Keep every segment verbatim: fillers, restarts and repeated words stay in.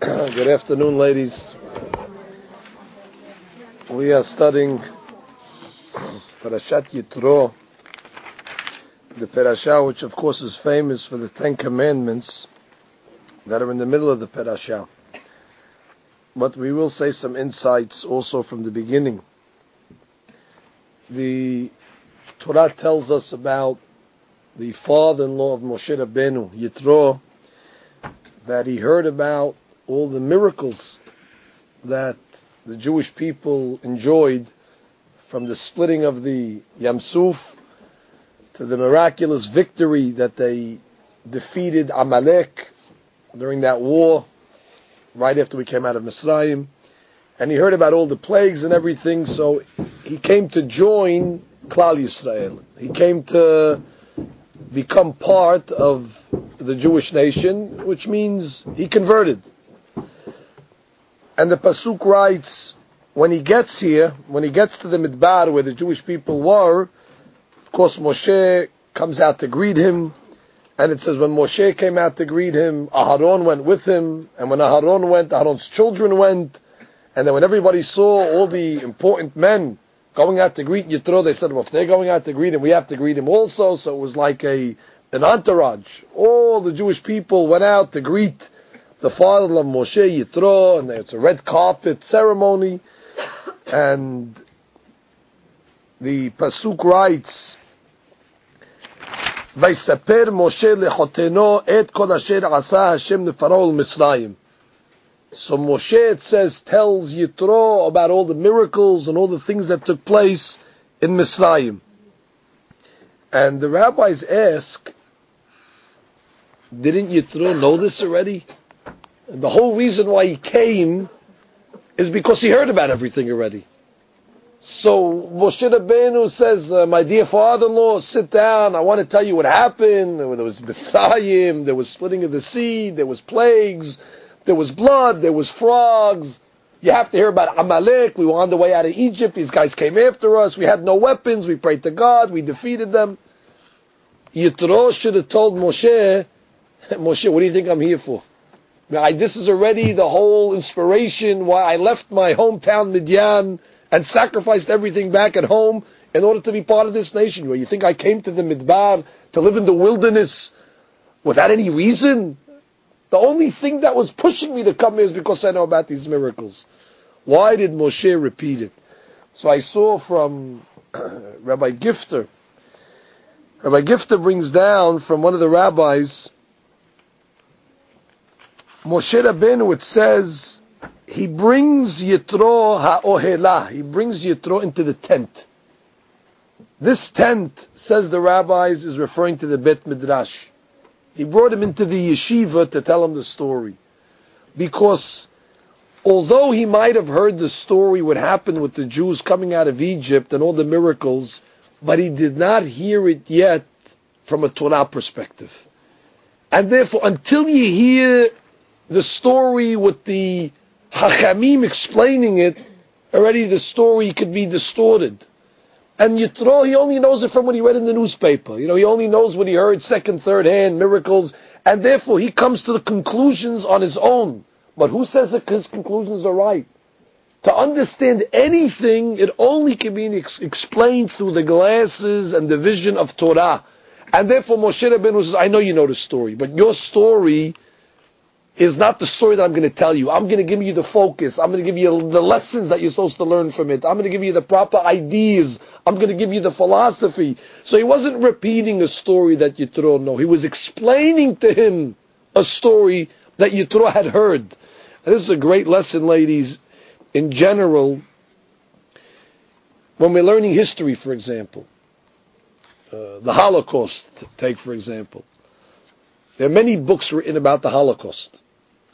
Good afternoon, ladies. We are studying Parashat Yitro, the parasha which of course is famous for the Ten Commandments that are in the middle of the parasha. But we will say some insights also from the beginning. The Torah tells us about the father-in-law of Moshe Rabbeinu, Yitro, that he heard about all the miracles that the Jewish people enjoyed, from the splitting of the Yam Suf to the miraculous victory that they defeated Amalek during that war right after we came out of Mitzrayim. And he heard about all the plagues and everything, so he came to join Klal Yisrael. He came to become part of the Jewish nation, which means he converted. And the Pasuk writes, when he gets here, when he gets to the Midbar where the Jewish people were, of course Moshe comes out to greet him, and it says when Moshe came out to greet him, Aharon went with him, and when Aharon went, Aharon's children went, and then when everybody saw all the important men going out to greet Yitro, they said, well, if they're going out to greet him, we have to greet him also. So it was like a an entourage. All the Jewish people went out to greet the father of Moshe, Yitro, and it's a red carpet ceremony. And the Pasuk writes, Vaysaper Moshe lechoteno et kol asher asa Hashem leFaro Mitzrayim. So Moshe, it says, tells Yitro about all the miracles and all the things that took place in Mitzrayim. And the rabbis ask, didn't Yitro know this already? And the whole reason why he came is because he heard about everything already. So Moshe Rabbeinu says, uh, my dear father-in-law, sit down, I want to tell you what happened. There was Mitzrayim, there was splitting of the sea, there was plagues, there was blood, there was frogs. You have to hear about Amalek. We were on the way out of Egypt. These guys came after us. We had no weapons. We prayed to God. We defeated them. Yitro should have told Moshe, Moshe, what do you think I'm here for? I, this is already the whole inspiration why I left my hometown Midian and sacrificed everything back at home in order to be part of this nation. You think I came to the Midbar to live in the wilderness without any reason? The only thing that was pushing me to come here is because I know about these miracles. Why did Moshe repeat it? So I saw from Rabbi Gifter. Rabbi Gifter brings down from one of the rabbis, Moshe Rabbeinu, it says, he brings Yitro ha'ohelah. He brings Yitro into the tent. This tent, says the rabbis, is referring to the Bet Midrash. He brought him into the yeshiva to tell him the story. Because although he might have heard the story, what happened with the Jews coming out of Egypt and all the miracles, but he did not hear it yet from a Torah perspective. And therefore, until you hear the story with the Hachamim explaining it, already the story could be distorted. And Yitro, he only knows it from what he read in the newspaper. You know, he only knows what he heard second, third hand, miracles, and therefore he comes to the conclusions on his own. But who says that his conclusions are right? To understand anything, it only can be ex- explained through the glasses and the vision of Torah. And therefore Moshe Rabbeinu says, I know you know the story, but your story is not the story that I'm going to tell you. I'm going to give you the focus. I'm going to give you the lessons that you're supposed to learn from it. I'm going to give you the proper ideas. I'm going to give you the philosophy. So he wasn't repeating a story that Yitro knew. He was explaining to him a story that Yitro had heard. And this is a great lesson, ladies, in general. When we're learning history, for example, uh, the Holocaust, take for example. There are many books written about the Holocaust.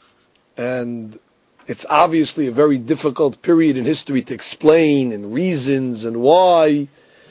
And it's obviously a very difficult period in history to explain, and reasons, and why.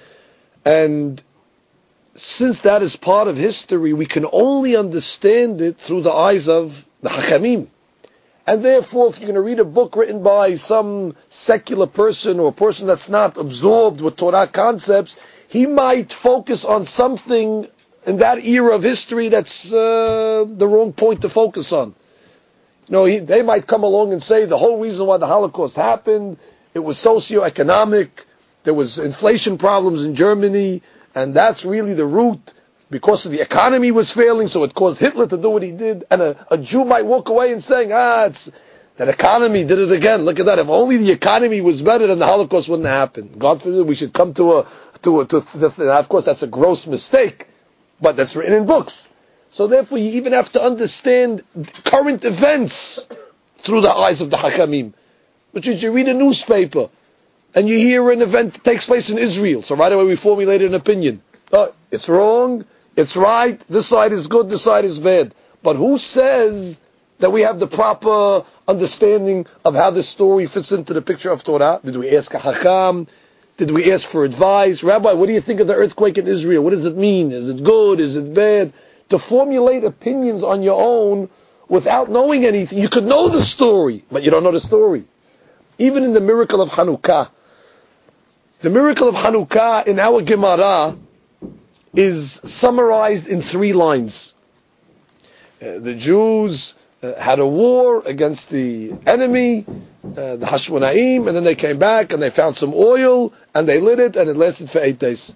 And since that is part of history, we can only understand it through the eyes of the Hachamim. And therefore, if you're going to read a book written by some secular person or a person that's not absorbed with Torah concepts, he might focus on something in that era of history that's uh, the wrong point to focus on. You know, he, they might come along and say the whole reason why the Holocaust happened, it was socio-economic, there was inflation problems in Germany, and that's really the root, because of the economy was failing, so it caused Hitler to do what he did. And a, a Jew might walk away and saying, ah, it's, that economy did it again. Look at that. If only the economy was better, then the Holocaust wouldn't have happened. God forbid we should come to a, to a, to, to, to of course that's a gross mistake, but that's written in books. So therefore you even have to understand current events through the eyes of the Hakamim. Which is, you read a newspaper, and you hear an event that takes place in Israel, so right away we formulated an opinion. Oh, it's wrong, it's right, this side is good, this side is bad. But who says that we have the proper understanding of how this story fits into the picture of Torah? Did we ask a Hakam? Did we ask for advice? Rabbi, what do you think of the earthquake in Israel? What does it mean? Is it good? Is it bad? To formulate opinions on your own without knowing anything. You could know the story, but you don't know the story. Even in the miracle of Hanukkah, the miracle of Hanukkah in our Gemara is summarized in three lines. Uh, the Jews uh, had a war against the enemy, uh, the Hashmonaim, and then they came back and they found some oil and they lit it and it lasted for eight days.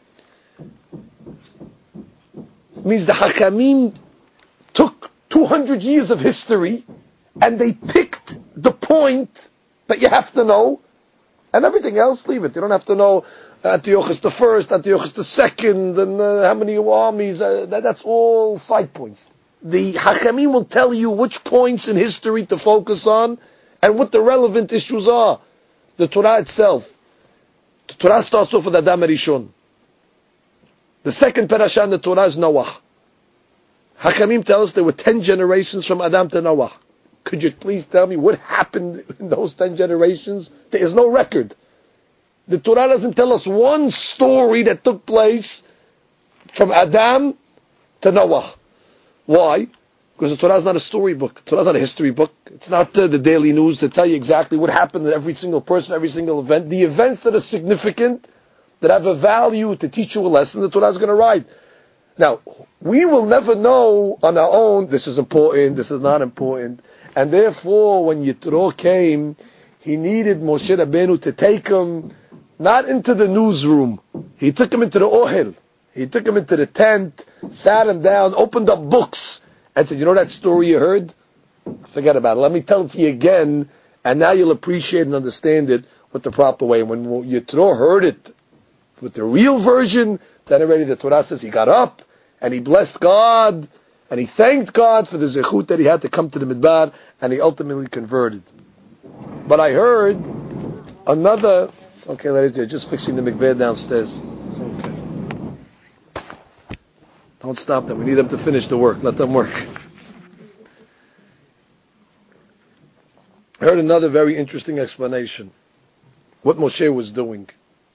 It means the Hakamim took two hundred years of history and they picked the point that you have to know, and everything else, leave it. You don't have to know Antiochus the first, Antiochus the second, and uh, how many armies. Uh, that, that's all side points. The Hakamim will tell you which points in history to focus on and what the relevant issues are. The Torah itself. The Torah starts off with Adam Rishon. The second parasha in the Torah is Noah. Hakamim tell us there were ten generations from Adam to Noah. Could you please tell me what happened in those ten generations? There is no record. The Torah doesn't tell us one story that took place from Adam to Noah. Why? Because the Torah is not a storybook. The Torah is not a history book. It's not uh, the daily news to tell you exactly what happened to every single person, every single event. The events that are significant, that have a value to teach you a lesson, the Torah is going to write. Now, we will never know on our own, this is important, this is not important. And therefore, when Yitro came, he needed Moshe Rabbeinu to take him, not into the newsroom. He took him into the ohel. He took him into the tent, sat him down, opened up books, and said, you know that story you heard? Forget about it. Let me tell it to you again, and now you'll appreciate and understand it with the proper way. When Yitro heard it with the real version, then already the Torah says he got up, and he blessed God, and he thanked God for the zechut that he had to come to the Midbar, and he ultimately converted. But I heard another... It's okay, ladies, they're just fixing the mikveh downstairs. It's okay. Don't stop them. We need them to finish the work. Let them work. I heard another very interesting explanation. What Moshe was doing.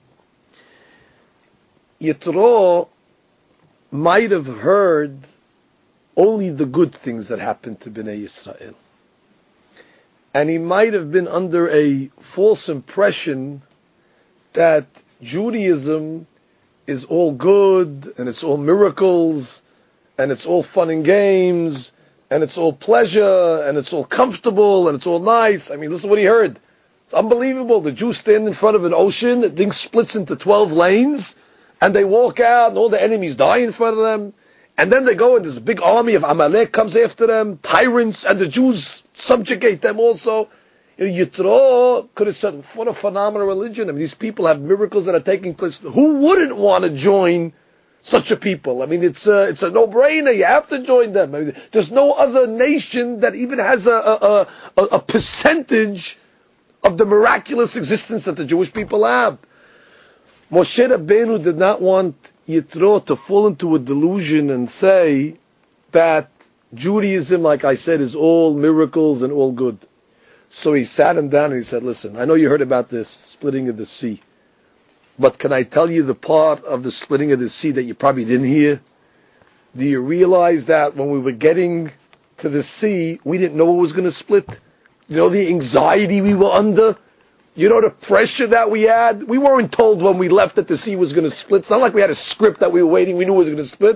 Yitro might have heard only the good things that happened to Bnei Yisrael. And he might have been under a false impression that Judaism is all good, and it's all miracles, and it's all fun and games, and it's all pleasure, and it's all comfortable, and it's all nice. I mean, listen to what he heard. It's unbelievable. The Jews stand in front of an ocean, the thing splits into twelve lanes, and they walk out, and all the enemies die in front of them. And then they go, and this big army of Amalek comes after them, tyrants, and the Jews subjugate them also. You know, Yitro could have said, what a phenomenal religion. I mean, these people have miracles that are taking place. Who wouldn't want to join such a people? I mean, it's a, it's a no-brainer. You have to join them. I mean, there's no other nation that even has a, a, a, a percentage of the miraculous existence that the Jewish people have. Moshe Rabbeinu did not want Yitro to fall into a delusion and say that Judaism, like I said, is all miracles and all good. So he sat him down and he said, listen, I know you heard about this splitting of the sea, but can I tell you the part of the splitting of the sea that you probably didn't hear? Do you realize that when we were getting to the sea, we didn't know it was going to split? You know the anxiety we were under? You know the pressure that we had? We weren't told when we left that the sea was going to split. It's not like we had a script that we were waiting, we knew it was going to split.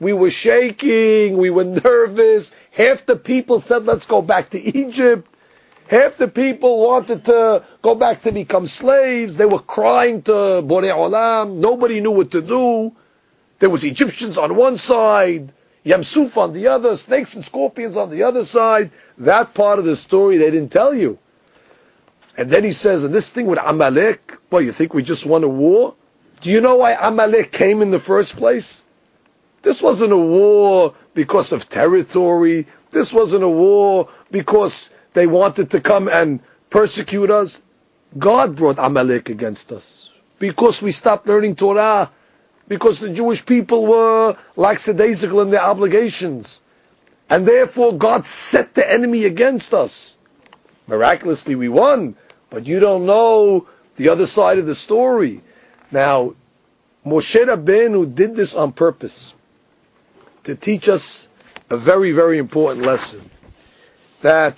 We were shaking. We were nervous. Half the people said, let's go back to Egypt. Half the people wanted to go back to become slaves. They were crying to Borei Olam. Nobody knew what to do. There was Egyptians on one side, Yam Suf on the other, snakes and scorpions on the other side. That part of the story they didn't tell you. And then he says, and this thing with Amalek, well, you think we just won a war? Do you know why Amalek came in the first place? This wasn't a war because of territory. This wasn't a war because they wanted to come and persecute us. God brought Amalek against us because we stopped learning Torah, because the Jewish people were lackadaisical in their obligations. And therefore God set the enemy against us. Miraculously we won, but you don't know the other side of the story. Now, Moshe Rabbeinu did this on purpose to teach us a very, very important lesson. That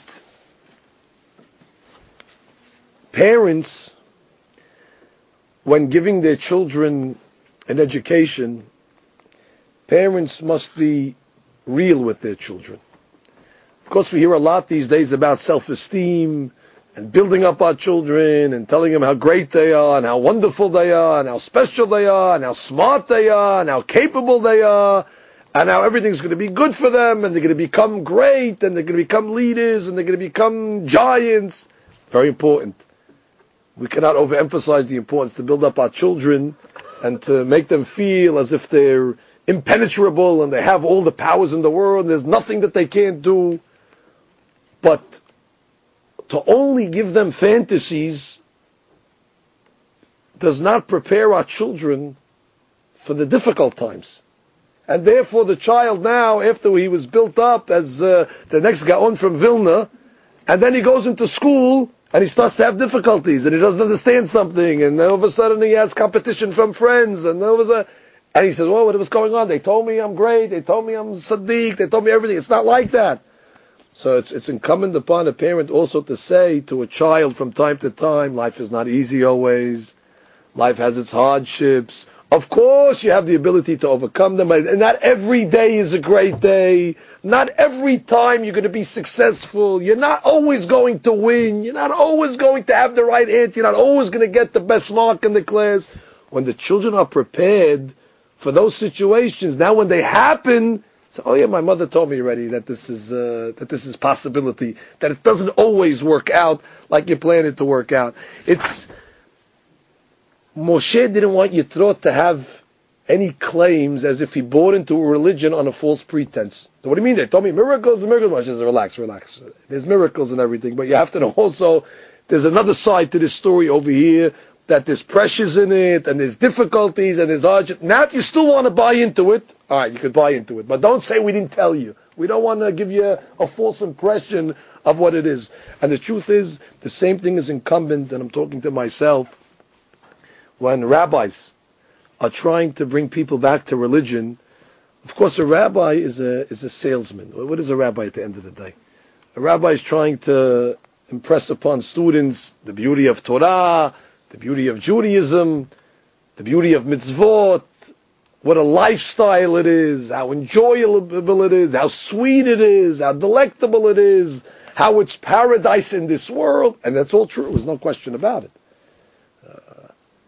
parents, when giving their children an education, parents must be real with their children. Of course, we hear a lot these days about self-esteem and building up our children and telling them how great they are and how wonderful they are and how special they are and how smart they are and how capable they are and how everything's going to be good for them and they're going to become great and they're going to become leaders and they're going to become giants. Very important. We cannot overemphasize the importance to build up our children and to make them feel as if they're impenetrable and they have all the powers in the world and there's nothing that they can't do. But to only give them fantasies does not prepare our children for the difficult times. And therefore the child now, after he was built up as uh, the next Gaon from Vilna, and then he goes into school and he starts to have difficulties and he doesn't understand something and then all of a sudden he has competition from friends and all of a sudden, and he says, well, what was going on? They told me I'm great. They told me I'm Sadiq. They told me everything. It's not like that. So it's, it's incumbent upon a parent also to say to a child from time to time, life is not easy always. Life has its hardships. Of course you have the ability to overcome them. And not every day is a great day. Not every time you're going to be successful. You're not always going to win. You're not always going to have the right answer. You're not always going to get the best mark in the class. When the children are prepared for those situations, now when they happen, so, oh yeah, my mother told me already that this is uh, that this is possibility, that it doesn't always work out like you planned it to work out. It's Moshe didn't want Yitro to have any claims as if he bought into a religion on a false pretense. So what do you mean? They told me miracles and miracles. Moshe says, relax, relax. There's miracles and everything, but you have to know also there's another side to this story over here, that there's pressures in it, and there's difficulties, and there's hardships. Now, if you still want to buy into it, all right, you could buy into it. But don't say we didn't tell you. We don't want to give you a false impression of what it is. And the truth is, the same thing is incumbent, and I'm talking to myself, when rabbis are trying to bring people back to religion. Of course, a rabbi is a is a salesman. What is a rabbi at the end of the day? A rabbi is trying to impress upon students the beauty of Torah, the beauty of Judaism, the beauty of mitzvot, what a lifestyle it is, how enjoyable it is, how sweet it is, how delectable it is, how it's paradise in this world, and that's all true. There's no question about it. Uh,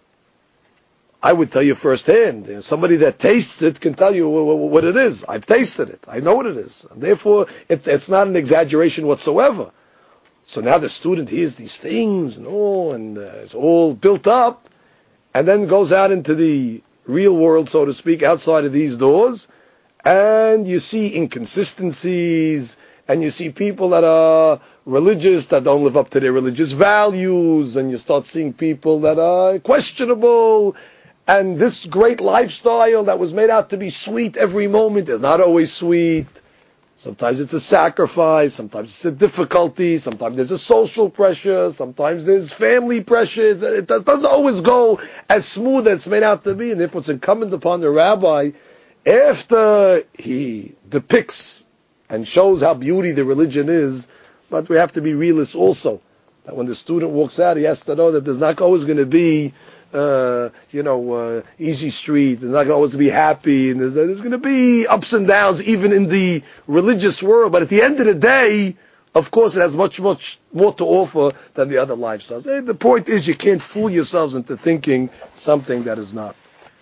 I would tell you firsthand. You know, somebody that tastes it can tell you what it is. I've tasted it. I know what it is. And therefore, it, it's not an exaggeration whatsoever. So now the student hears these things and all, and uh, it's all built up, and then goes out into the real world, so to speak, outside of these doors, and you see inconsistencies, and you see people that are religious that don't live up to their religious values, and you start seeing people that are questionable, and this great lifestyle that was made out to be sweet every moment is not always sweet. Sometimes it's a sacrifice, sometimes it's a difficulty, sometimes there's a social pressure, sometimes there's family pressures. It doesn't always go as smooth as it's made out to be, and therefore it's incumbent upon the rabbi, after he depicts and shows how beauty the religion is, but we have to be realists also. That when the student walks out, he has to know that there's not always going to be, uh, you know, uh, easy street. There's not always going to be happy, and there's, there's going to be ups and downs even in the religious world. But at the end of the day, of course, it has much, much more to offer than the other lifestyles. And the point is, you can't fool yourselves into thinking something that is not.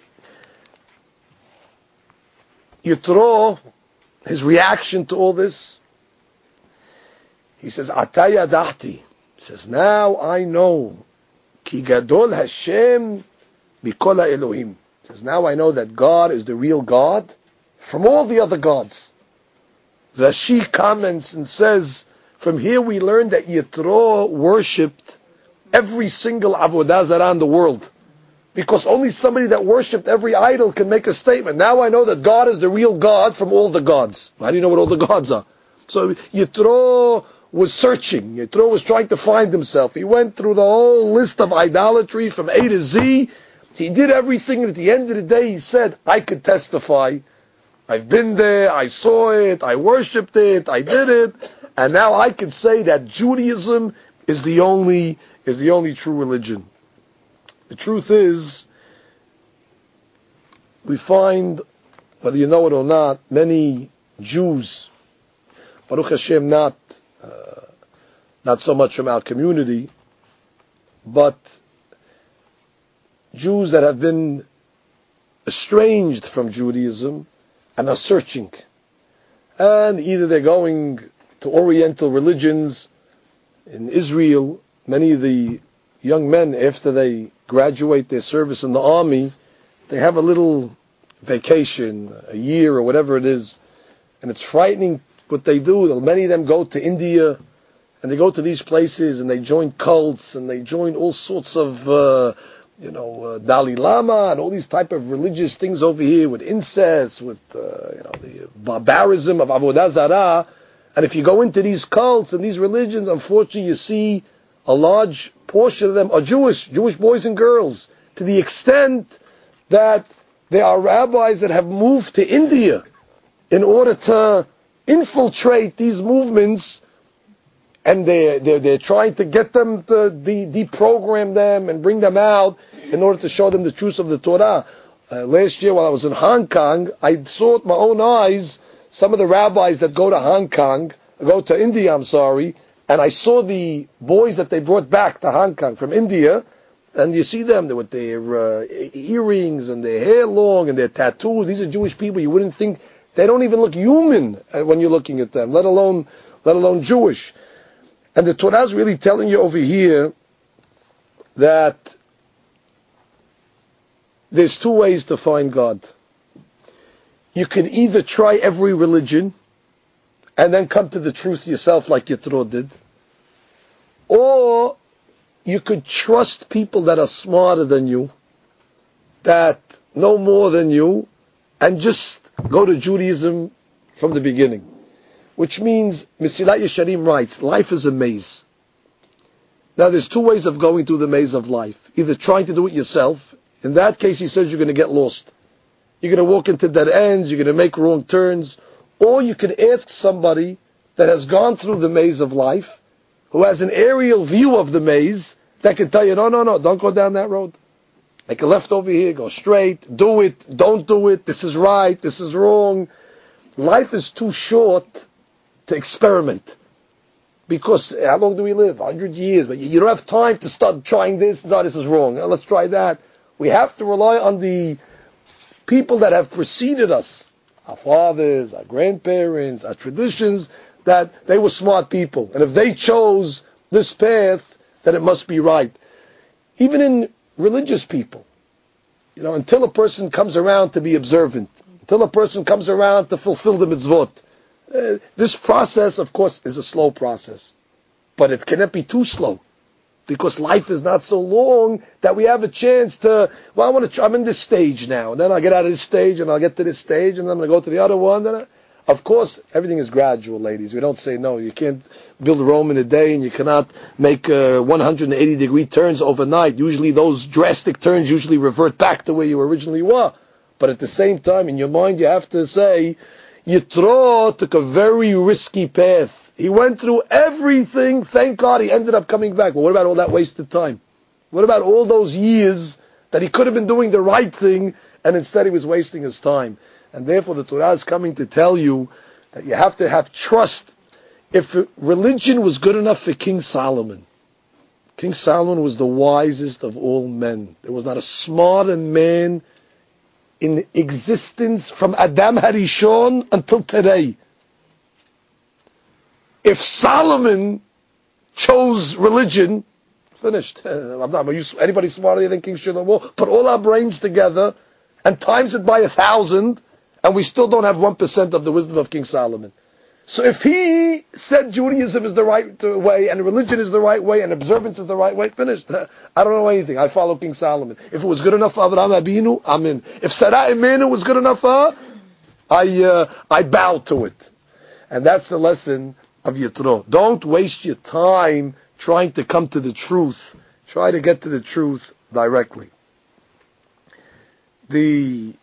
Yitro, his reaction to all this, he says, Ataya dahti. He says, now I know. Ki gadol Hashem mikol Elohim. He says, now I know that God is the real God from all the other gods. Rashi comments and says, from here we learn that Yitro worshipped every single avodah zarah in the world. Because only somebody that worshipped every idol can make a statement. Now I know that God is the real God from all the gods. How do you know what all the gods are? So Yitro was searching. Yitro was trying to find himself. He went through the whole list of idolatry from A to Z. He did everything, and at the end of the day he said, I could testify. I've been there, I saw it, I worshipped it, I did it, and now I can say that Judaism is the only is the only true religion. The truth is, we find, whether you know it or not, many Jews, Baruch Hashem, not uh, not so much from our community, but Jews that have been estranged from Judaism and are searching. And either they're going to Oriental religions in Israel. Many of the young men, after they graduate their service in the army, they have a little vacation, a year or whatever it is, and it's frightening what they do. Many of them go to India, and they go to these places, and they join cults, and they join all sorts of, uh, you know, uh, Dalai Lama, and all these type of religious things over here, with incest, with, uh, you know, the barbarism of Avodah Zarah. And if you go into these cults and these religions, unfortunately you see a large portion of them are Jewish, Jewish boys and girls, to the extent that there are rabbis that have moved to India in order to infiltrate these movements, and they're, they're, they're trying to get them to de- deprogram them and bring them out in order to show them the truth of the Torah. Uh, last year while I was in Hong Kong, I saw with my own eyes some of the rabbis that go to Hong Kong, go to India, I'm sorry, and I saw the boys that they brought back to Hong Kong from India, and you see them with their uh, earrings and their hair long and their tattoos. These are Jewish people. You wouldn't think, they don't even look human when you're looking at them, let alone, let alone Jewish. And the Torah is really telling you over here that there's two ways to find God. You can either try every religion and then come to the truth yourself like Yitro did, or you could trust people that are smarter than you, that know more than you, and just go to Judaism from the beginning. Which means, Mesilat Yesharim writes, life is a maze. Now there's two ways of going through the maze of life. Either trying to do it yourself. In that case, he says you're going to get lost. You're going to walk into dead ends, you're going to make wrong turns. Or you could ask somebody that has gone through the maze of life, who has an aerial view of the maze, that can tell you, no, no, no, don't go down that road. Make a left over here, go straight, do it, don't do it, this is right, this is wrong. Life is too short to experiment. Because how long do we live? one hundred years. But you don't have time to start trying this. No, this is wrong. Now, let's try that. We have to rely on the people that have preceded us. Our fathers, our grandparents, our traditions, that they were smart people. And if they chose this path, then it must be right. Even in religious people. You know, until a person comes around to be observant. Until a person comes around to fulfill the mitzvot. Uh, this process, of course, is a slow process. But it cannot be too slow. Because life is not so long that we have a chance to, well, I want to try, I'm in this stage now. And then I'll get out of this stage and I'll get to this stage and then I'm going to go to the other one. Then I, of course, everything is gradual, ladies. We don't say no. You can't build Rome in a day and you cannot make uh, one hundred eighty degree turns overnight. Usually those drastic turns usually revert back to where you originally were. But at the same time, in your mind, you have to say, Yitro took a very risky path. He went through everything. Thank God he ended up coming back. But what about all that wasted time? What about all those years that he could have been doing the right thing and instead he was wasting his time? And therefore the Torah is coming to tell you that you have to have trust. If religion was good enough for King Solomon, King Solomon was the wisest of all men. There was not a smarter man in existence from Adam Harishon until today. If Solomon chose religion, finished. I'm not. Are you anybody smarter than King Shlomo? Put all our brains together and times it by a thousand, and we still don't have one percent of the wisdom of King Solomon. So if he said Judaism is the right way, and religion is the right way, and observance is the right way, finished. I don't know anything. I follow King Solomon. If it was good enough for Avraham Abinu, I'm in. If Sarah Imenu was good enough for her, I, uh, I bow to it. And that's the lesson of Yitro. Don't waste your time trying to come to the truth. Try to get to the truth directly. The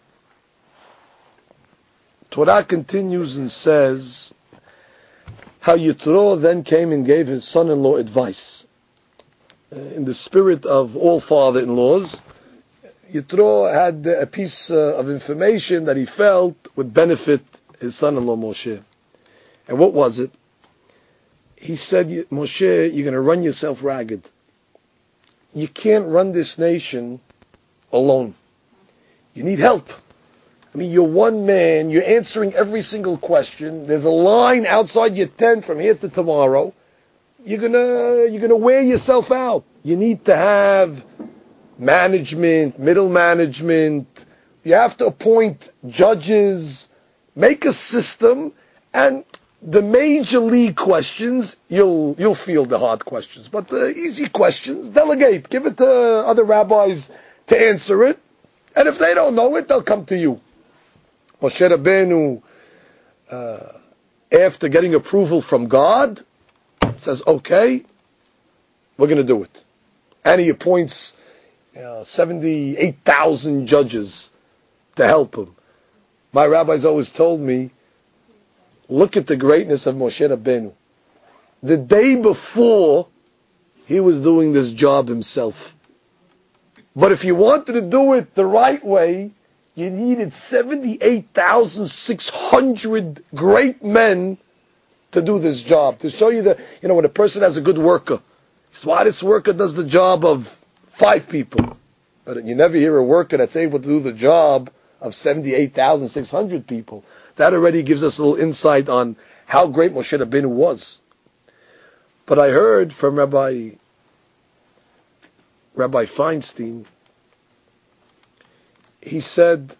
Torah continues and says how Yitro then came and gave his son-in-law advice. Uh, in the spirit of all father-in-laws, Yitro had a piece uh, of information that he felt would benefit his son-in-law Moshe. And what was it? He said, Moshe, you're going to run yourself ragged. You can't run this nation alone. You need help. I mean, you're one man, you're answering every single question. There's a line outside your tent from here to tomorrow. You're gonna, you're gonna wear yourself out. You need to have management, middle management. You have to appoint judges, make a system, and the major league questions, you'll you'll field the hard questions. But the easy questions, delegate. Give it to other rabbis to answer it. And if they don't know it, they'll come to you. Moshe Rabbeinu, uh, after getting approval from God, says, okay, we're going to do it. And he appoints you know, seventy-eight thousand judges to help him. My rabbis always told me, look at the greatness of Moshe Rabbeinu. The day before, he was doing this job himself. But if you wanted to do it the right way, you needed seventy-eight thousand six hundred great men to do this job. To show you that, you know, when a person has a good worker, smartest worker does the job of five people. But you never hear a worker that's able to do the job of seventy-eight thousand six hundred people. That already gives us a little insight on how great Moshe Rabbeinu was. But I heard from Rabbi Rabbi Feinstein, he said,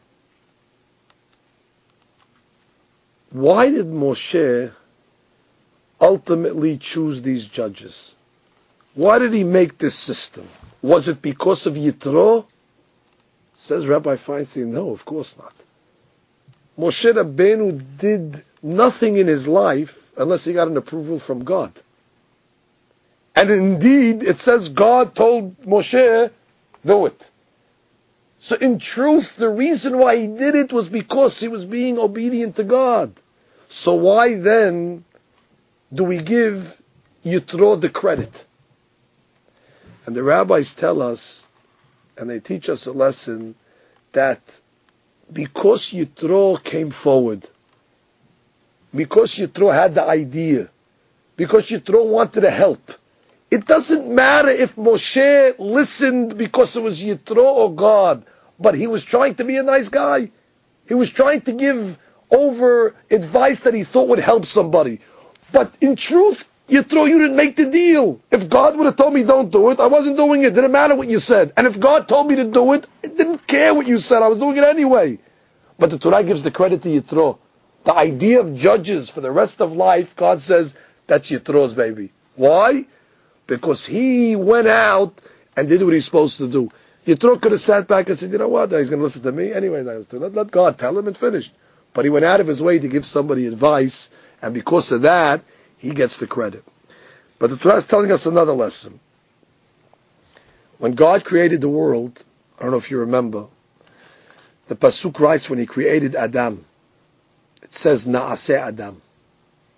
why did Moshe ultimately choose these judges? Why did he make this system? Was it because of Yitro? Says Rabbi Feinstein, no, of course not. Moshe Rabbeinu did nothing in his life unless he got an approval from God. And indeed, it says God told Moshe, do it. So in truth, the reason why he did it was because he was being obedient to God. So why then do we give Yitro the credit? And the rabbis tell us, and they teach us a lesson, that because Yitro came forward, because Yitro had the idea, because Yitro wanted to help, it doesn't matter if Moshe listened because it was Yitro or God, but he was trying to be a nice guy. He was trying to give over advice that he thought would help somebody. But in truth, Yitro, you didn't make the deal. If God would have told me don't do it, I wasn't doing it. It didn't matter what you said. And if God told me to do it, it didn't care what you said. I was doing it anyway. But the Torah gives the credit to Yitro. The idea of judges for the rest of life, God says, that's Yitro's baby. Why? Because he went out and did what he's supposed to do. Yitro could have sat back and said, you know what, he's going to listen to me. Anyways, let, let God tell him and finished. But he went out of his way to give somebody advice, and because of that, he gets the credit. But the Torah is telling us another lesson. When God created the world, I don't know if you remember, the Pasuk writes when he created Adam, it says, Na'aseh Adam.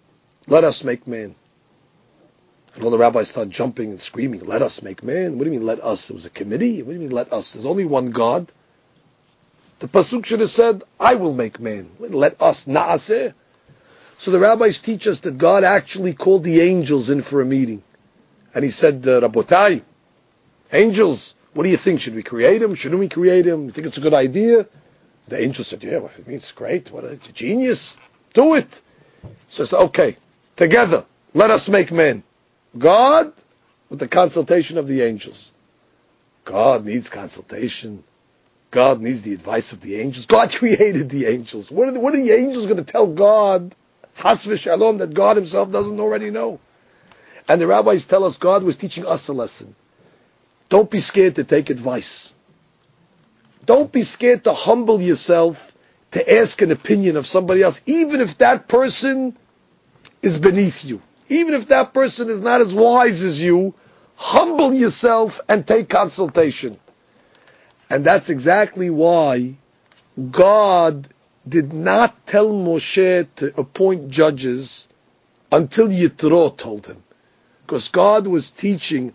Let us make man. And all the rabbis start jumping and screaming, let us make man? What do you mean let us? It was a committee? What do you mean let us? There's only one God. The Pasuk should have said, I will make man. Let us, na'aseh. So the rabbis teach us that God actually called the angels in for a meeting. And he said, uh, Rabotai, angels, what do you think? Should we create him? Shouldn't we create him? You think it's a good idea? The angels said, yeah, well, I mean, it's great. What a genius. Do it. So says, okay, together, let us make man. God, with the consultation of the angels. God needs consultation. God needs the advice of the angels. God created the angels. What are the, what are the angels going to tell God, Has v'shalom, that God himself doesn't already know? And the rabbis tell us God was teaching us a lesson. Don't be scared to take advice. Don't be scared to humble yourself to ask an opinion of somebody else, even if that person is beneath you. Even if that person is not as wise as you, humble yourself and take consultation. And that's exactly why God did not tell Moshe to appoint judges until Yitro told him. Because God was teaching,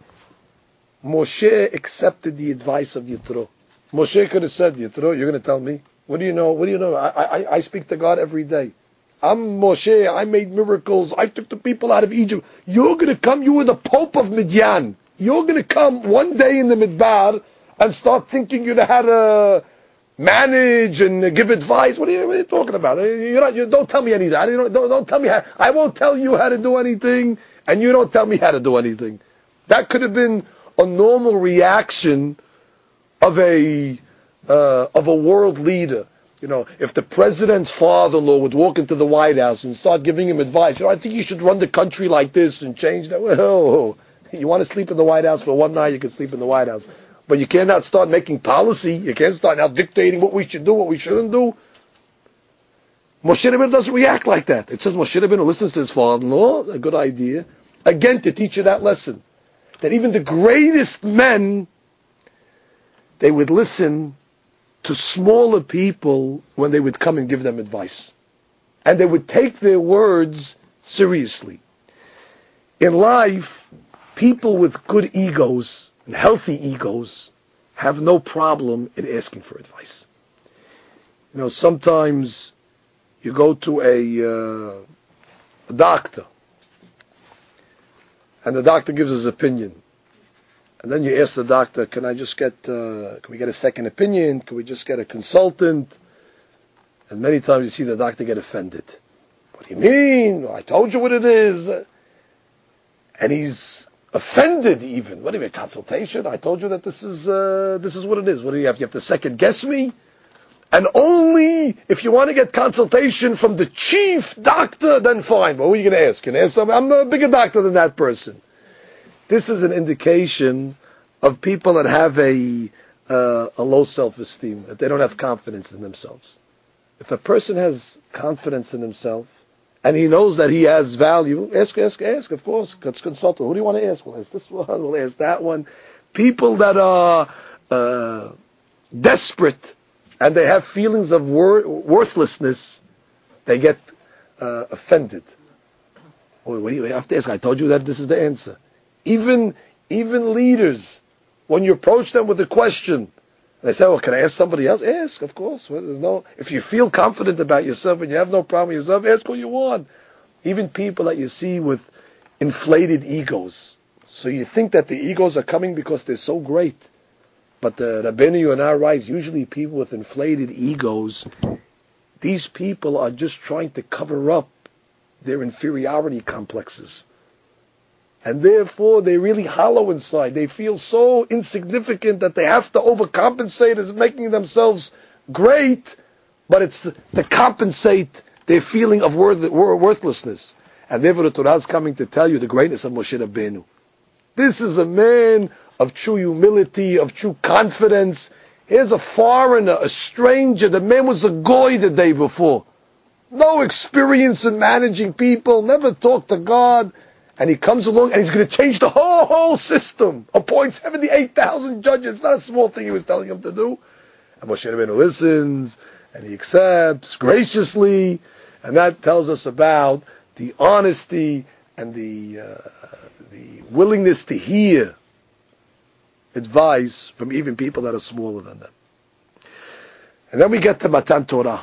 Moshe accepted the advice of Yitro. Moshe could have said, Yitro, you're going to tell me? What do you know? What do you know? I, I, I speak to God every day. I'm Moshe, I made miracles, I took the people out of Egypt. You're going to come, you were the Pope of Midian. You're going to come one day in the Midbar and start thinking you know how to manage and give advice. What are you, what are you talking about? You're not, you, don't tell me anything. Don't, don't, don't tell me how, I won't tell you how to do anything, and you don't tell me how to do anything. That could have been a normal reaction of a uh, of a world leader. You know, if the president's father-in-law would walk into the White House and start giving him advice, you know, I think you should run the country like this and change that. Well, you want to sleep in the White House for one night, you can sleep in the White House. But you cannot start making policy. You can't start now dictating what we should do, what we shouldn't do. Moshe Rabbeinu doesn't react like that. It says Moshe Rabbeinu listens to his father-in-law, a good idea. Again, to teach you that lesson. That even the greatest men, they would listen to smaller people when they would come and give them advice. And they would take their words seriously. In life, people with good egos and healthy egos have no problem in asking for advice. You know, sometimes you go to a, uh, a doctor, and the doctor gives his opinion. And then you ask the doctor, can I just get, uh, can we get a second opinion? Can we just get a consultant? And many times you see the doctor get offended. What do you mean? I told you what it is. And he's offended even. What do you mean, consultation? I told you that this is, uh, this is what it is. What do you have? You have to second guess me? And only if you want to get consultation from the chief doctor, then fine. But who are you going to ask? Can you ask somebody? I'm a bigger doctor than that person. This is an indication of people that have a uh, a low self-esteem, that they don't have confidence in themselves. If a person has confidence in himself, and he knows that he has value, ask, ask, ask, of course, consult. Who do you want to ask? We'll ask this one, we'll ask that one. People that are uh, desperate, and they have feelings of wor- worthlessness, they get uh, offended. Oh, what do you have to ask? I told you that this is the answer. Even even leaders, when you approach them with a question, they say, well, can I ask somebody else? Ask, of course. Well, there's no, if you feel confident about yourself and you have no problem with yourself, ask who you want. Even people that you see with inflated egos. So you think that the egos are coming because they're so great. But the Rabbeinu, you and I are right, usually people with inflated egos, these people are just trying to cover up their inferiority complexes. And therefore, they're really hollow inside. They feel so insignificant that they have to overcompensate as making themselves great, but it's to compensate their feeling of worthlessness. And therefore, the Torah is coming to tell you the greatness of Moshe Rabbeinu. This is a man of true humility, of true confidence. Here's a foreigner, a stranger. The man was a goy the day before. No experience in managing people, never talked to God. And he comes along and he's going to change the whole, whole system. Appoint seventy-eight thousand judges. It's not a small thing he was telling him to do. And Moshe Rabbeinu listens and he accepts graciously. And that tells us about the honesty and the uh, the willingness to hear advice from even people that are smaller than them. And then we get to Matan Torah,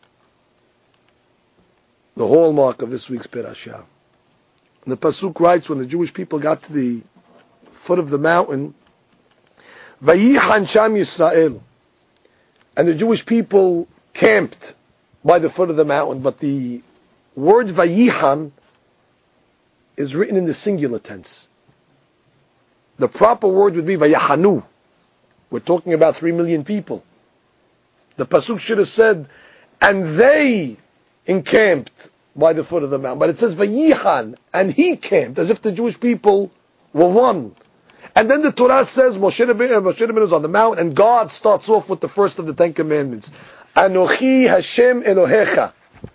the hallmark of this week's Perashah. And the Pasuk writes, when the Jewish people got to the foot of the mountain, Vayichan Sham Yisrael, and the Jewish people camped by the foot of the mountain, but the word Vayichan is written in the singular tense. The proper word would be Vayachanu. We're talking about three million people. The Pasuk should have said, and they encamped by the foot of the mountain. But it says Vayichan, and he camped, as if the Jewish people were one. And then the Torah says Moshe Rabbeinu is on the mountain, and God starts off with the first of the Ten Commandments. Anochi Hashem Elohecha.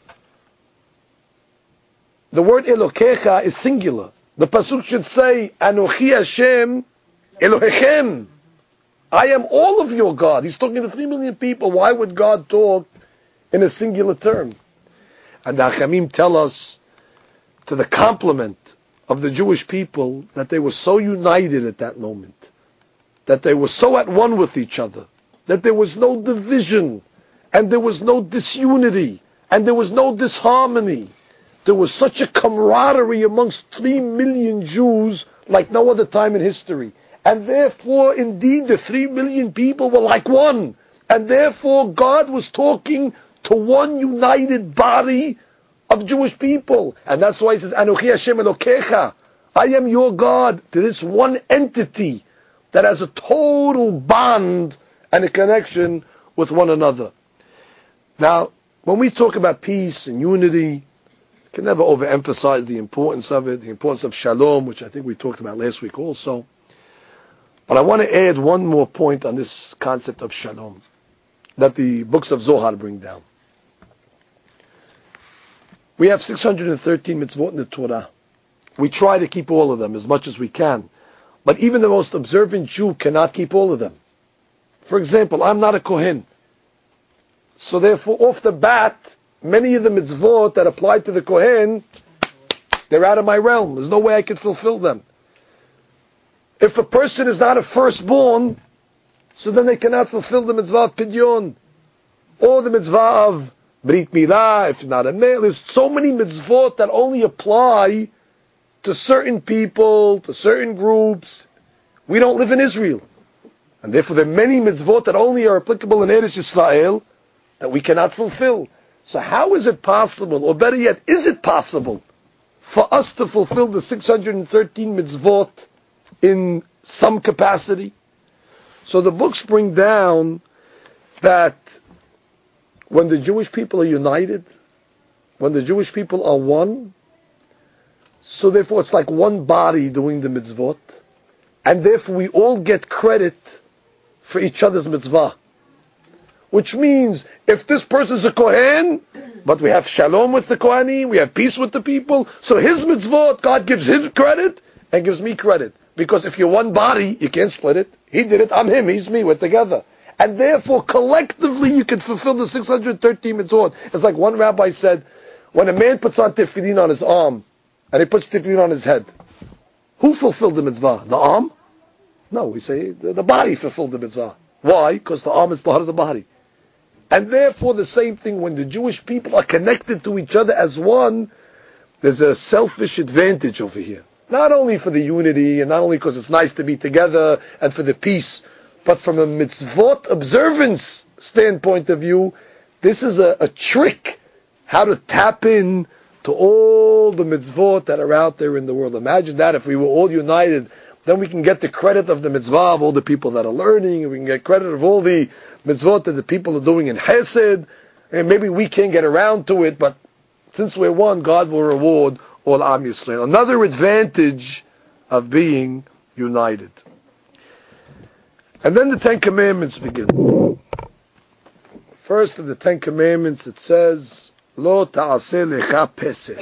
The word Elokecha is singular. The Pasuk should say, Anochi Hashem Elohechem. I am all of your God. He's talking to three million people. Why would God talk in a singular term? And the Hachamim tell us, to the compliment of the Jewish people, that they were so united at that moment, that they were so at one with each other, that there was no division, and there was no disunity, and there was no disharmony. There was such a camaraderie amongst three million Jews like no other time in history. And therefore, indeed, the three million people were like one. And therefore, God was talking to one united body of Jewish people. And that's why he says, Anochi Hashem Elokecha. I am your God, to this one entity that has a total bond and a connection with one another. Now, when we talk about peace and unity, can never overemphasize the importance of it, the importance of shalom, which I think we talked about last week also. But I want to add one more point on this concept of shalom that the books of Zohar bring down. We have six hundred thirteen mitzvot in the Torah. We try to keep all of them as much as we can. But even the most observant Jew cannot keep all of them. For example, I'm not a Kohen. So therefore, off the bat, many of the mitzvot that apply to the Kohen, they're out of my realm. There's no way I can fulfill them. If a person is not a firstborn, so then they cannot fulfill the mitzvah of Pidyon, or the mitzvah of Brit Milah, if not a male. There's so many mitzvot that only apply to certain people, to certain groups. We don't live in Israel. And therefore there are many mitzvot that only are applicable in Eretz Yisrael that we cannot fulfill. So how is it possible, or better yet, is it possible for us to fulfill the six hundred thirteen mitzvot in some capacity? So the books bring down that when the Jewish people are united, when the Jewish people are one, so therefore it's like one body doing the mitzvot, and therefore we all get credit for each other's mitzvah. Which means, if this person is a Kohen, but we have shalom with the Kohanim, we have peace with the people, so his mitzvot, God gives him credit and gives me credit. Because if you're one body, you can't split it. He did it, I'm him, he's me, we're together. And therefore, collectively, you can fulfill the six hundred thirteen mitzvot. It's like one rabbi said, when a man puts on tefillin on his arm, and he puts tefillin on his head, who fulfilled the mitzvah? The arm? No, we say the, the body fulfilled the mitzvah. Why? Because the arm is part of the body. And therefore, the same thing, when the Jewish people are connected to each other as one, there's a selfish advantage over here. Not only for the unity, and not only because it's nice to be together, and for the peace, but from a mitzvot observance standpoint of view, this is a, a trick how to tap in to all the mitzvot that are out there in the world. Imagine that if we were all united, then we can get the credit of the mitzvah of all the people that are learning, and we can get credit of all the mitzvot that the people are doing in Hesed, and maybe we can't get around to it, but since we're one, God will reward all Am Yisrael. Another advantage of being united. And then the Ten Commandments begin. First of the Ten Commandments, it says, Lo ta'aseh lecha peseh.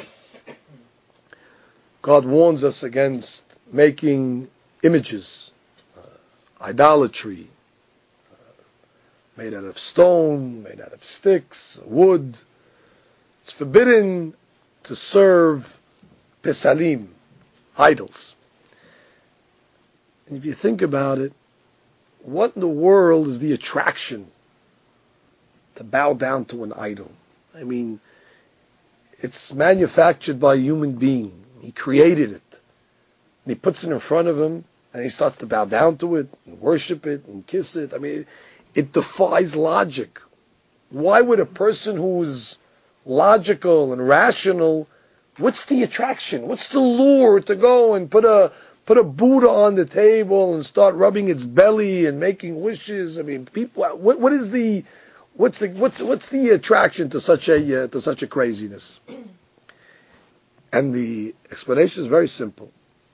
God warns us against making images, uh, idolatry, uh, made out of stone, made out of sticks, wood. It's forbidden to serve pesalim, idols. And if you think about it, what in the world is the attraction to bow down to an idol? I mean, it's manufactured by a human being. He created it. And he puts it in front of him, and he starts to bow down to it, and worship it, and kiss it. I mean, it defies logic. Why would a person who's logical and rational, what's the attraction? What's the lure to go and put a put a Buddha on the table and start rubbing its belly and making wishes? I mean, people. What what is the what's the what's what's the attraction to such a uh, to such a craziness? And the explanation is very simple.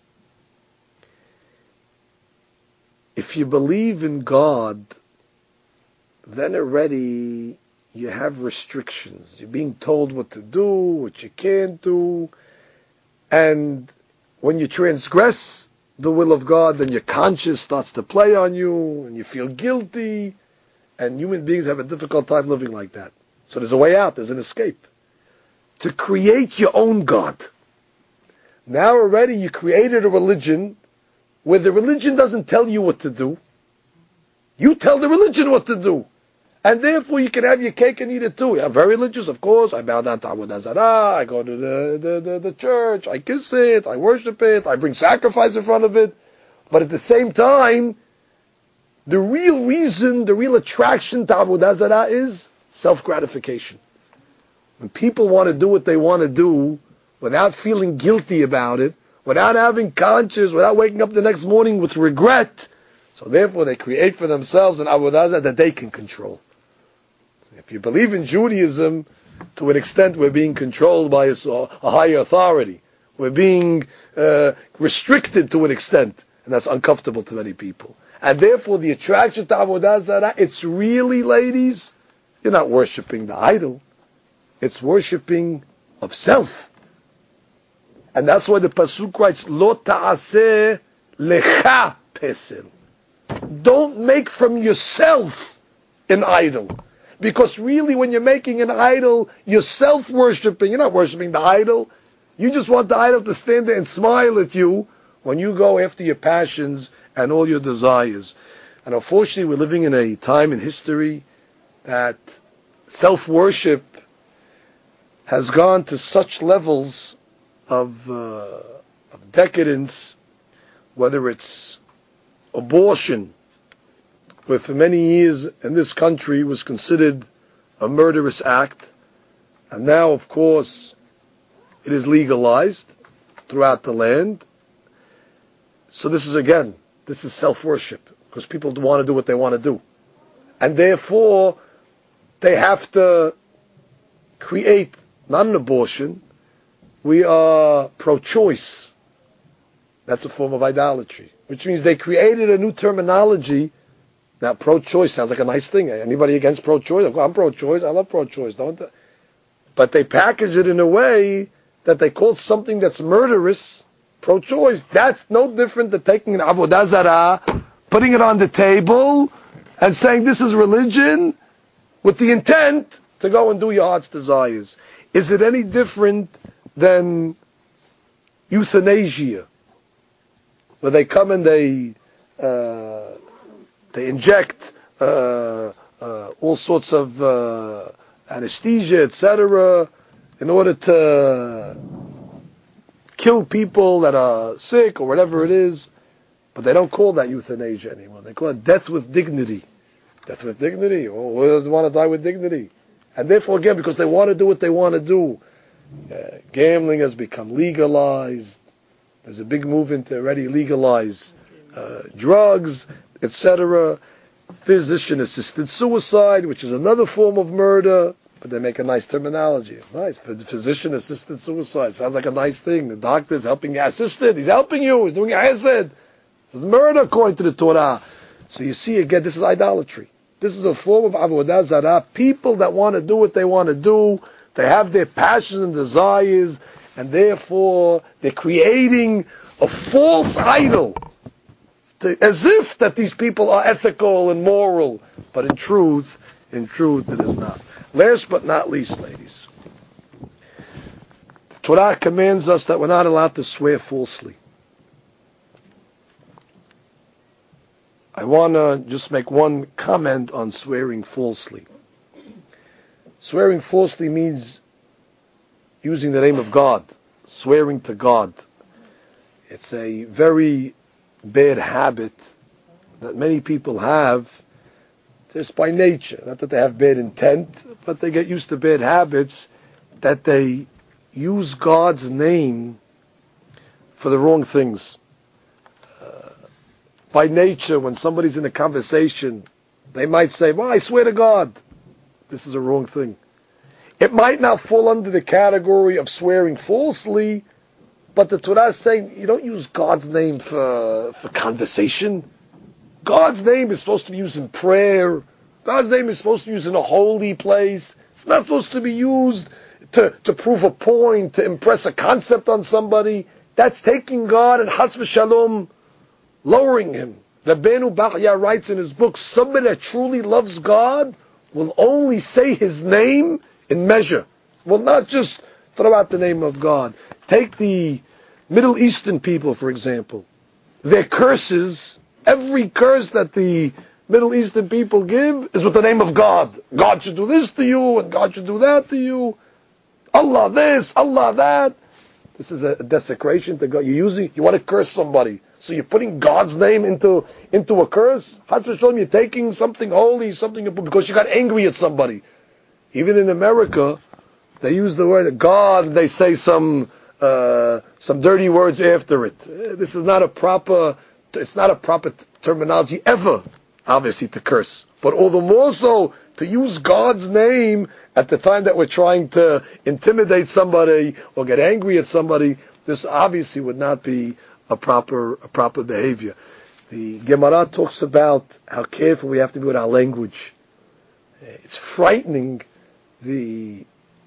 If you believe in God, then already you have restrictions. You're being told what to do, what you can't do. And when you transgress the will of God, then your conscience starts to play on you, and you feel guilty. And human beings have a difficult time living like that. So there's a way out, there's an escape. To create your own God. Now already you created a religion where the religion doesn't tell you what to do. You tell the religion what to do. And therefore you can have your cake and eat it too. I'm very religious, of course. I bow down to Avodah Zarah. I go to the, the, the, the church. I kiss it. I worship it. I bring sacrifice in front of it. But at the same time, the real reason, the real attraction to Avodah Zarah is self-gratification. When people want to do what they want to do without feeling guilty about it, without having conscience, without waking up the next morning with regret, so therefore they create for themselves an Avodah Zarah that they can control. If you believe in Judaism, to an extent we're being controlled by a, a higher authority. We're being uh, restricted to an extent, and that's uncomfortable to many people. And therefore the attraction to Avodah Zarah, it's really, ladies, you're not worshipping the idol. It's worshipping of self. And that's why the Pasuk writes, Lo ta'aseh lecha pesel. Don't make from yourself an idol. Because really when you're making an idol, you're self-worshipping. You're not worshipping the idol. You just want the idol to stand there and smile at you when you go after your passions and all your desires. And unfortunately we're living in a time in history that self-worship has gone to such levels of, uh, of decadence, whether it's abortion, where for many years in this country was considered a murderous act, and now of course it is legalized throughout the land. So this is again, this is self-worship, because people want to do what they want to do. And therefore, they have to create, not an abortion, we are pro-choice. That's a form of idolatry. Which means they created a new terminology. Now, pro-choice sounds like a nice thing. Anybody against pro-choice? I'm pro-choice. I love pro-choice, don't they? But they package it in a way that they call something that's murderous pro-choice. That's no different than taking an Avodah Zarah, putting it on the table, and saying this is religion, with the intent to go and do your heart's desires. Is it any different than euthanasia, where they come and they uh, they inject uh, uh, all sorts of uh, anesthesia, et cetera, in order to kill people that are sick or whatever it is, but they don't call that euthanasia anymore. They call it death with dignity. Death with dignity? Oh, who doesn't want to die with dignity? And therefore, again, because they want to do what they want to do, uh, gambling has become legalized. There's a big movement to already legalize uh, drugs, et cetera. Physician-assisted suicide, which is another form of murder, but they make a nice terminology. It's nice. Physician-assisted suicide sounds like a nice thing. The doctor's helping you. Assisted. He's helping you. He's doing acid. This is murder according to the Torah. So you see, again, this is idolatry. This is a form of Avodah Zarah. People that want to do what they want to do, they have their passions and desires, and therefore they're creating a false idol, to, as if that these people are ethical and moral. But in truth, in truth, it is not. Last but not least, ladies, Torah commands us that we're not allowed to swear falsely. I want to just make one comment on swearing falsely. Swearing falsely means using the name of God, swearing to God. It's a very bad habit that many people have just by nature. Not that they have bad intent, but they get used to bad habits that they use God's name for the wrong things. Uh, by nature, when somebody's in a conversation, they might say, well, I swear to God. This is a wrong thing. It might not fall under the category of swearing falsely, but the Torah is saying you don't use God's name for, for conversation. God's name is supposed to be used in prayer. God's name is supposed to be used in a holy place. It's not supposed to be used to, to prove a point, to impress a concept on somebody. That's taking God and Chas v'Shalom, lowering Him. Rabbeinu Bachya writes in his book, somebody that truly loves God will only say His name in measure. Will not just throw out the name of God. Take the Middle Eastern people, for example. Their curses, every curse that the Middle Eastern people give is with the name of God. God should do this to you, and God should do that to you. Allah this, Allah that. This is a desecration to God. You're using, you want to curse somebody, so you're putting God's name into into a curse. Chas v'Shalom, you're taking something holy, something because you got angry at somebody. Even in America, they use the word God, and they say some uh, some dirty words after it. This is not a proper. It's not a proper t- terminology ever, obviously, to curse. But all the more so to use God's name at the time that we're trying to intimidate somebody or get angry at somebody. This obviously would not be a proper a proper behavior. The Gemara talks about how careful we have to be with our language. It's frightening the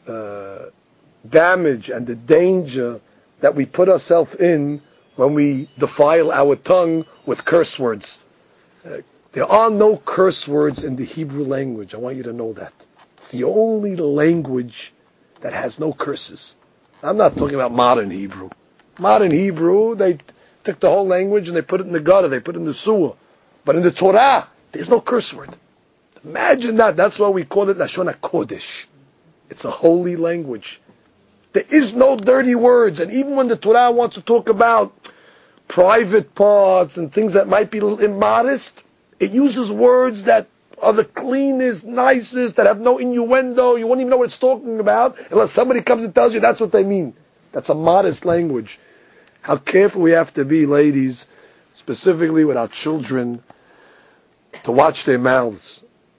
uh, damage and the danger that we put ourselves in when we defile our tongue with curse words. Uh, there are no curse words in the Hebrew language. I want you to know that. It's the only language that has no curses. I'm not talking about modern Hebrew. Modern Hebrew, they took the whole language and they put it in the gutter, they put it in the sewer. But in the Torah, there's no curse word. Imagine that. That's why we call it Lashon HaKodesh. It's a holy language. There is no dirty words. And even when the Torah wants to talk about private parts and things that might be a little immodest, it uses words that are the cleanest, nicest, that have no innuendo. You won't even know what it's talking about unless somebody comes and tells you that's what they mean. That's a modest language. How careful we have to be, ladies, specifically with our children, to watch their mouths.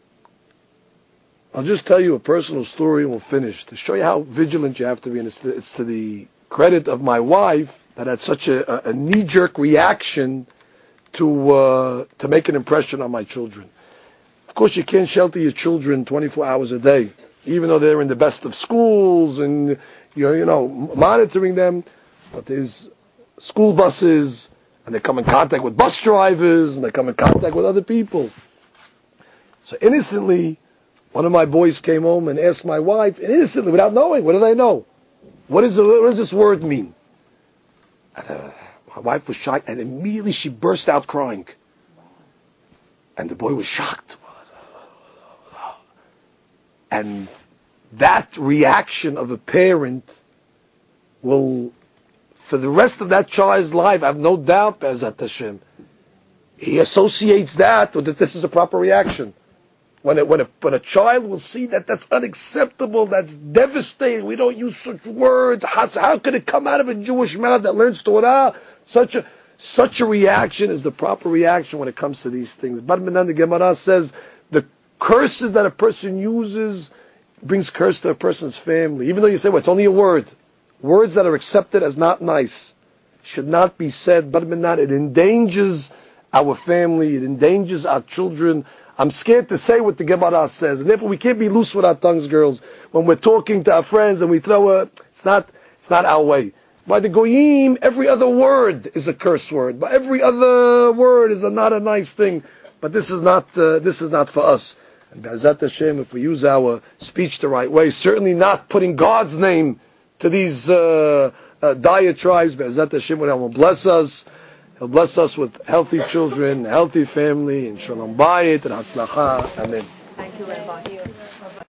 I'll just tell you a personal story and we'll finish, to show you how vigilant you have to be. And it's to, it's to the credit of my wife that had such a, a, a knee-jerk reaction to uh, to make an impression on my children. Of course, you can't shelter your children twenty-four hours a day, even though they're in the best of schools and you're, you know, monitoring them. But there's school buses, and they come in contact with bus drivers, and they come in contact with other people. So innocently, one of my boys came home and asked my wife, innocently, without knowing, what do they know? What, is the, what does this word mean? And, uh, my wife was shocked, and immediately she burst out crying. And the boy was shocked. And that reaction of a parent will, for the rest of that child's life, I have no doubt, Be'ezat Hashem, he associates that with this is a proper reaction. When a, when, a, when a child will see that that's unacceptable, that's devastating, we don't use such words, how, how could it come out of a Jewish mouth that learns Torah? Such a such a reaction is the proper reaction when it comes to these things. Bar Minan, the Gemara says, the curses that a person uses brings curse to a person's family. Even though you say, well, it's only a word. Words that are accepted as not nice should not be said. Bar Minan, it endangers our family, it endangers our children. I'm scared to say what the Gemara says, and therefore we can't be loose with our tongues, girls. When we're talking to our friends and we throw a, it's not, it's not our way. By the Goyim, every other word is a curse word. But every other word is a, not a nice thing. But this is not, uh, this is not for us. And Be'ezat Hashem, if we use our speech the right way, certainly not putting God's name to to these uh, uh, diatribes. Be'ezat Hashem, will bless us. He'll bless us with healthy children, healthy family, and shalom bayit and hatzlacha. Amen. Thank you, Rabbi.